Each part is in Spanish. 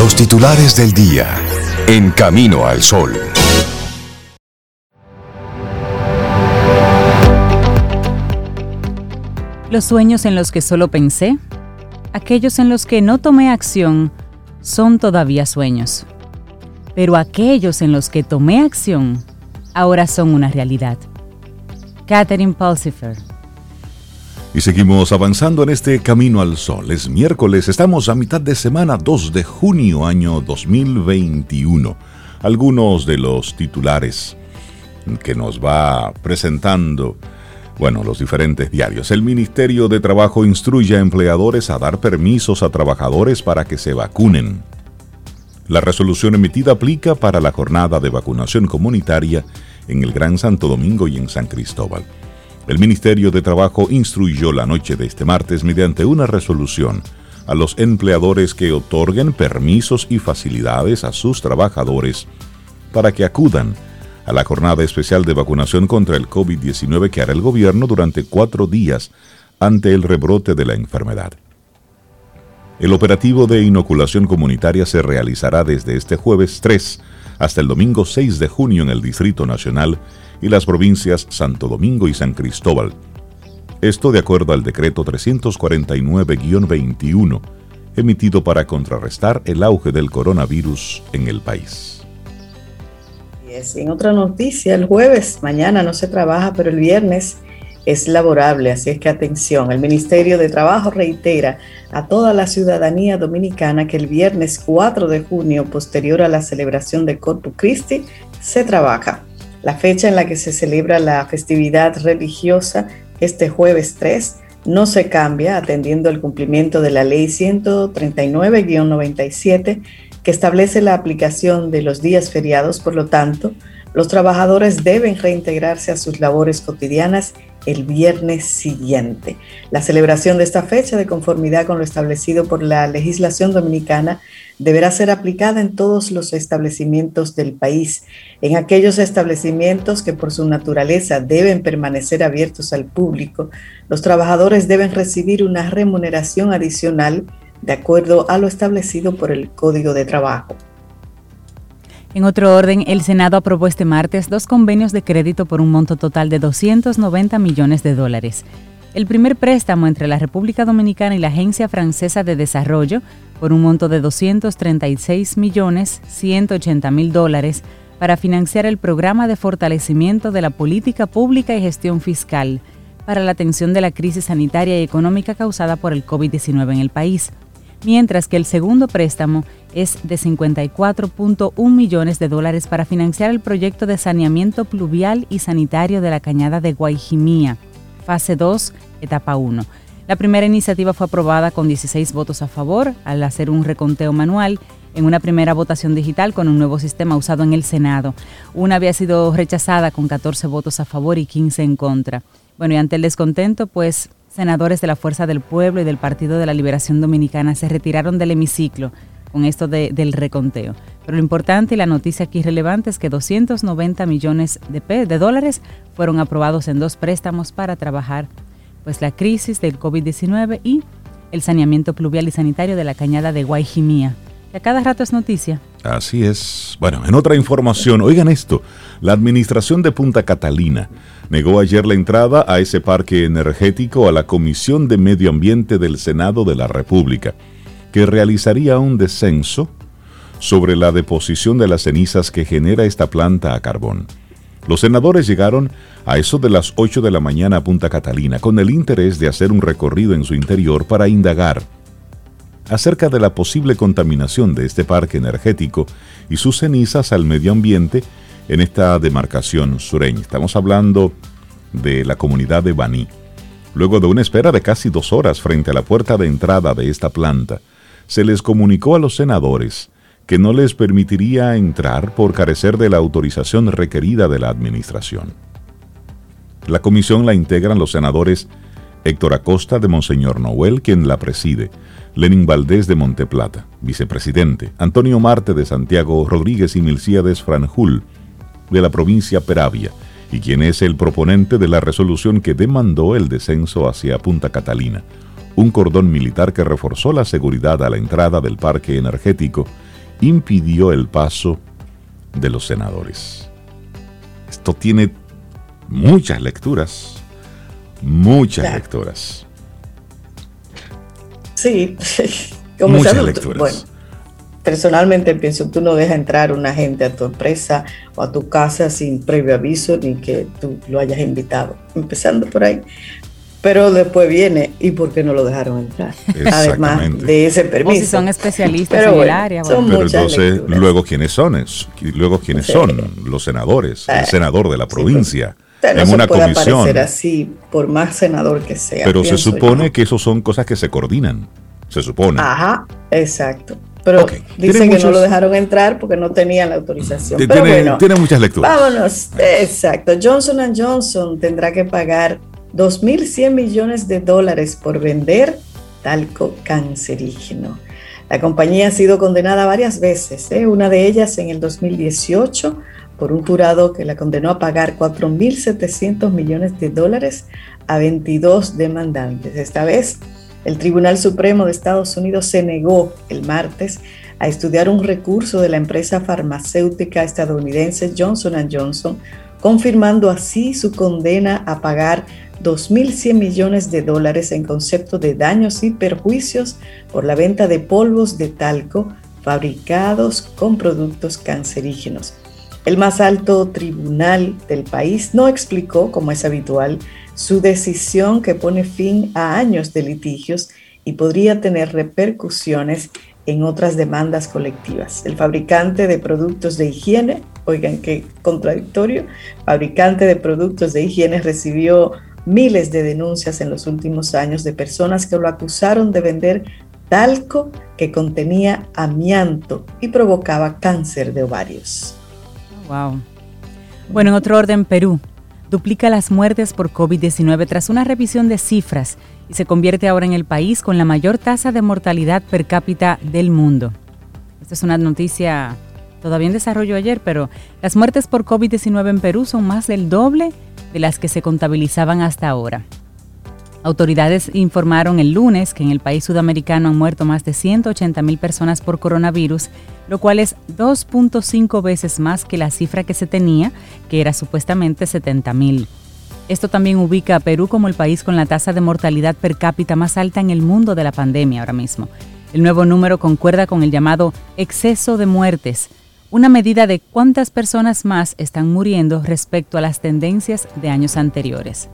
Los titulares del día en Camino al Sol. Los sueños en los que solo pensé, aquellos en los que no tomé acción, son todavía sueños. Pero aquellos en los que tomé acción, ahora son una realidad. Catherine Pulsifer. Y seguimos avanzando en este Camino al Sol. Es miércoles, estamos a mitad de semana, 2 de junio, año 2021. Algunos de los titulares que nos va presentando, los diferentes diarios. El Ministerio de Trabajo instruye a empleadores a dar permisos a trabajadores para que se vacunen. La resolución emitida aplica para la jornada de vacunación comunitaria en el Gran Santo Domingo y en San Cristóbal. El Ministerio de Trabajo instruyó la noche de este martes mediante una resolución a los empleadores que otorguen permisos y facilidades a sus trabajadores para que acudan a la jornada especial de vacunación contra el COVID-19 que hará el gobierno durante 4 días ante el rebrote de la enfermedad. El operativo de inoculación comunitaria se realizará desde este jueves 3 hasta el domingo 6 de junio en el Distrito Nacional y las provincias Santo Domingo y San Cristóbal. Esto de acuerdo al decreto 349-21, emitido para contrarrestar el auge del coronavirus en el país. Y en otra noticia, el jueves, mañana no se trabaja, pero el viernes es laborable, así es que atención, el Ministerio de Trabajo reitera a toda la ciudadanía dominicana que el viernes 4 de junio, posterior a la celebración de Corpus Christi, se trabaja. La fecha en la que se celebra la festividad religiosa, este jueves 3, no se cambia, atendiendo el cumplimiento de la Ley 139-97, que establece la aplicación de los días feriados. Por lo tanto, los trabajadores deben reintegrarse a sus labores cotidianas el viernes siguiente. La celebración de esta fecha, de conformidad con lo establecido por la legislación dominicana, deberá ser aplicada en todos los establecimientos del país. En aquellos establecimientos que por su naturaleza deben permanecer abiertos al público, los trabajadores deben recibir una remuneración adicional de acuerdo a lo establecido por el Código de Trabajo. En otro orden, el Senado aprobó este martes 2 convenios de crédito por un monto total de $290 millones. El primer préstamo entre la República Dominicana y la Agencia Francesa de Desarrollo por un monto de $236.180.000 para financiar el programa de fortalecimiento de la política pública y gestión fiscal para la atención de la crisis sanitaria y económica causada por el COVID-19 en el país, mientras que el segundo préstamo es de $54.1 millones para financiar el proyecto de saneamiento pluvial y sanitario de la cañada de Guayjimía, fase 2, etapa 1. La primera iniciativa fue aprobada con 16 votos a favor al hacer un reconteo manual en una primera votación digital con un nuevo sistema usado en el Senado. Una había sido rechazada con 14 votos a favor y 15 en contra. Y ante el descontento, senadores de la Fuerza del Pueblo y del Partido de la Liberación Dominicana se retiraron del hemiciclo con esto del reconteo. Pero lo importante y la noticia aquí relevante es que $290 millones fueron aprobados en 2 préstamos para trabajar la crisis del COVID-19 y el saneamiento pluvial y sanitario de la cañada de Guayjimía, que a cada rato es noticia. Así es. En otra información, oigan esto, la administración de Punta Catalina negó ayer la entrada a ese parque energético a la Comisión de Medio Ambiente del Senado de la República, que realizaría un descenso sobre la deposición de las cenizas que genera esta planta a carbón. Los senadores llegaron a eso de las 8 de la mañana a Punta Catalina con el interés de hacer un recorrido en su interior para indagar acerca de la posible contaminación de este parque energético y sus cenizas al medio ambiente en esta demarcación sureña. Estamos hablando de la comunidad de Baní. Luego de una espera de casi 2 horas frente a la puerta de entrada de esta planta, se les comunicó a los senadores que no les permitiría entrar por carecer de la autorización requerida de la administración. La comisión la integran los senadores Héctor Acosta de Monseñor Noel, quien la preside, Lenin Valdés de Monteplata, vicepresidente, Antonio Marte de Santiago Rodríguez y Milcíades Franjul de la provincia Peravia, y quien es el proponente de la resolución que demandó el descenso hacia Punta Catalina, un cordón militar que reforzó la seguridad a la entrada del parque energético impidió el paso de los senadores. Esto tiene muchas lecturas. Muchas lecturas. Sí, muchas lecturas. Bueno, personalmente pienso, tú no dejas entrar una gente a tu empresa o a tu casa sin previo aviso ni que tú lo hayas invitado, empezando por ahí. Pero después viene, ¿y por qué no lo dejaron entrar? Además de ese permiso. O si son especialistas en el área. Bueno. Pero entonces, lecturas. Luego, ¿quiénes son? Los senadores, el senador de la provincia. No en una comisión. Aparecer así, por más senador que sea. Pero se supone que eso son cosas que se coordinan. Se supone. Ajá, exacto. Pero dicen que no lo dejaron entrar porque no tenían la autorización. Tiene muchas lecturas. Vámonos. Exacto. Johnson & Johnson tendrá que pagar $2.100 millones por vender talco cancerígeno. La compañía ha sido condenada varias veces, una de ellas en el 2018 por un jurado que la condenó a pagar $4.700 millones a 22 demandantes. Esta vez, el Tribunal Supremo de Estados Unidos se negó el martes a estudiar un recurso de la empresa farmacéutica estadounidense Johnson & Johnson, confirmando así su condena a pagar $2.100 millones en concepto de daños y perjuicios por la venta de polvos de talco fabricados con productos cancerígenos. El más alto tribunal del país no explicó, como es habitual, su decisión que pone fin a años de litigios y podría tener repercusiones en otras demandas colectivas. El fabricante de productos de higiene, oigan qué contradictorio, fabricante de productos de higiene recibió miles de denuncias en los últimos años de personas que lo acusaron de vender talco que contenía amianto y provocaba cáncer de ovarios. Wow. Bueno, en otro orden, Perú duplica las muertes por COVID-19 tras una revisión de cifras y se convierte ahora en el país con la mayor tasa de mortalidad per cápita del mundo. Esta es una noticia todavía en desarrollo ayer, pero las muertes por COVID-19 en Perú son más del doble de las que se contabilizaban hasta ahora. Autoridades informaron el lunes que en el país sudamericano han muerto más de 180,000 personas por coronavirus, lo cual es 2.5 veces más que la cifra que se tenía, que era supuestamente 70,000. Esto también ubica a Perú como el país con la tasa de mortalidad per cápita más alta en el mundo de la pandemia ahora mismo. El nuevo número concuerda con el llamado exceso de muertes, una medida de cuántas personas más están muriendo respecto a las tendencias de años anteriores.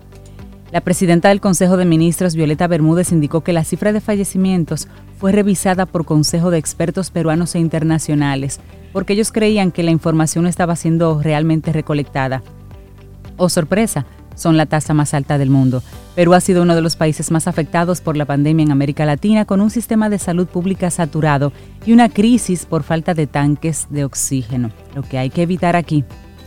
La presidenta del Consejo de Ministros, Violeta Bermúdez, indicó que la cifra de fallecimientos fue revisada por Consejo de Expertos peruanos e internacionales, porque ellos creían que la información no estaba siendo realmente recolectada. Oh, sorpresa, son la tasa más alta del mundo. Perú ha sido uno de los países más afectados por la pandemia en América Latina, con un sistema de salud pública saturado y una crisis por falta de tanques de oxígeno. Lo que hay que evitar aquí.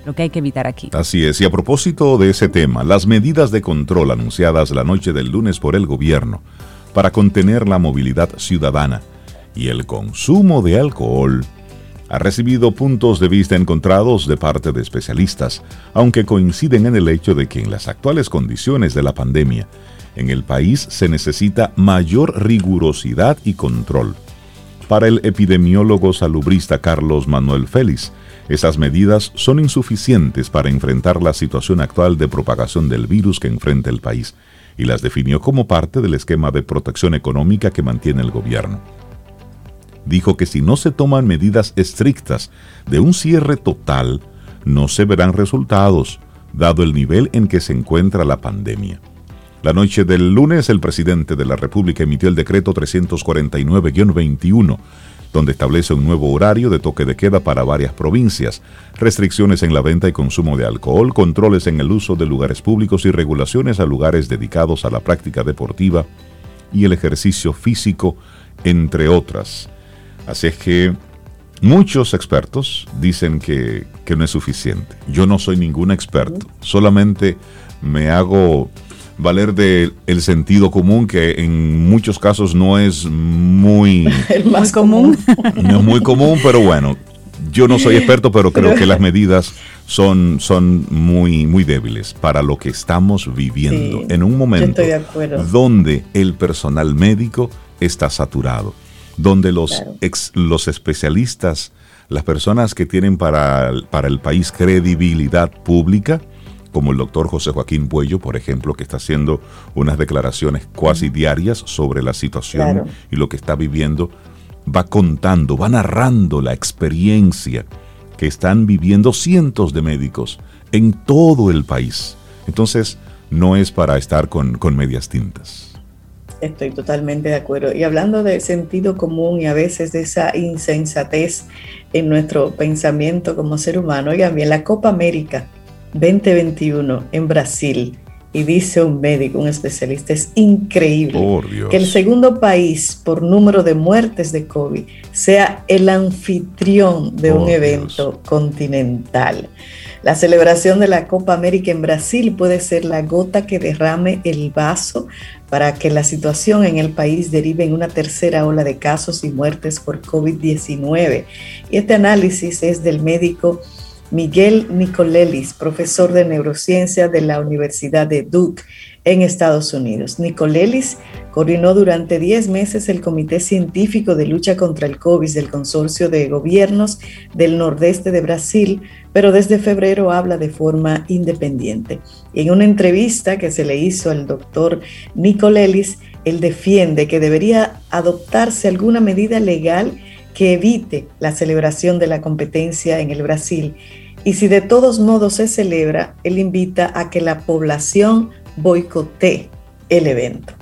Así es, y a propósito de ese tema, las medidas de control anunciadas la noche del lunes por el gobierno para contener la movilidad ciudadana y el consumo de alcohol ha recibido puntos de vista encontrados de parte de especialistas, aunque coinciden en el hecho de que en las actuales condiciones de la pandemia, en el país se necesita mayor rigurosidad y control. Para el epidemiólogo salubrista Carlos Manuel Félix, esas medidas son insuficientes para enfrentar la situación actual de propagación del virus que enfrenta el país, y las definió como parte del esquema de protección económica que mantiene el gobierno. Dijo que si no se toman medidas estrictas de un cierre total, no se verán resultados, dado el nivel en que se encuentra la pandemia. La noche del lunes, el presidente de la República emitió el decreto 349-21, donde establece un nuevo horario de toque de queda para varias provincias, restricciones en la venta y consumo de alcohol, controles en el uso de lugares públicos y regulaciones a lugares dedicados a la práctica deportiva y el ejercicio físico, entre otras. Así es que muchos expertos dicen que no es suficiente. Yo no soy ningún experto, solamente me hago valer del sentido común, que en muchos casos no es muy común. No es muy común, pero bueno, yo no soy experto, pero creo que las medidas son muy, muy débiles para lo que estamos viviendo en un momento donde el personal médico está saturado. donde los especialistas, las personas que tienen para el país credibilidad pública, como el doctor José Joaquín Puello, por ejemplo, que está haciendo unas declaraciones cuasi diarias sobre la situación y lo que está viviendo, va contando, va narrando la experiencia que están viviendo cientos de médicos en todo el país. Entonces, no es para estar con medias tintas. Estoy totalmente de acuerdo. Y hablando de sentido común y a veces de esa insensatez en nuestro pensamiento como ser humano, oigan bien, la Copa América 2021 en Brasil, y dice un médico, un especialista, es increíble que el segundo país por número de muertes de COVID sea el anfitrión de un evento continental. La celebración de la Copa América en Brasil puede ser la gota que derrame el vaso para que la situación en el país derive en una tercera ola de casos y muertes por COVID-19. Y este análisis es del médico Miguel Nicolelis, profesor de neurociencia de la Universidad de Duke en Estados Unidos. Nicolelis coordinó durante 10 meses el Comité Científico de Lucha contra el COVID del Consorcio de Gobiernos del Nordeste de Brasil, pero desde febrero habla de forma independiente. Y en una entrevista que se le hizo al doctor Nicolelis, él defiende que debería adoptarse alguna medida legal que evite la celebración de la competencia en el Brasil. Y si de todos modos se celebra, él invita a que la población boicotee el evento.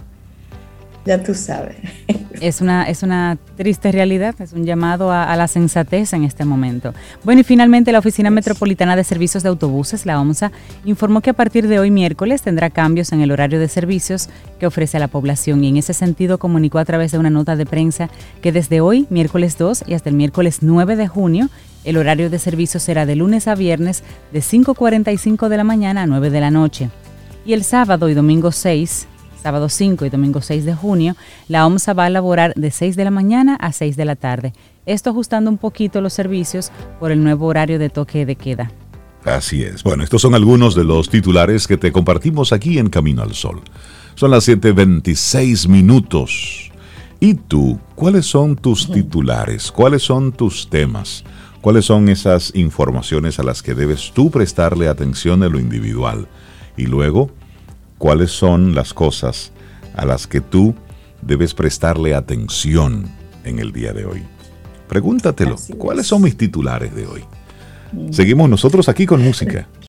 Ya tú sabes. Es una triste realidad, es un llamado a la sensatez en este momento. Bueno, y finalmente la Oficina Metropolitana de Servicios de Autobuses, la OMSA, informó que a partir de hoy miércoles tendrá cambios en el horario de servicios que ofrece a la población, y en ese sentido comunicó a través de una nota de prensa que desde hoy, miércoles 2 y hasta el miércoles 9 de junio, el horario de servicio será de lunes a viernes de 5:45 de la mañana a 9 de la noche. Y el sábado y domingo 6, sábado 5 y domingo 6 de junio, la OMSA va a laborar de 6 de la mañana a 6 de la tarde. Esto ajustando un poquito los servicios por el nuevo horario de toque de queda. Así es. Bueno, estos son algunos de los titulares que te compartimos aquí en Camino al Sol. Son las 7:26 minutos. ¿Y tú? ¿Cuáles son tus titulares? ¿Cuáles son tus temas? ¿Cuáles son esas informaciones a las que debes tú prestarle atención en lo individual? Y luego, ¿cuáles son las cosas a las que tú debes prestarle atención en el día de hoy? Pregúntatelo. ¿Cuáles son mis titulares de hoy? Seguimos nosotros aquí con música.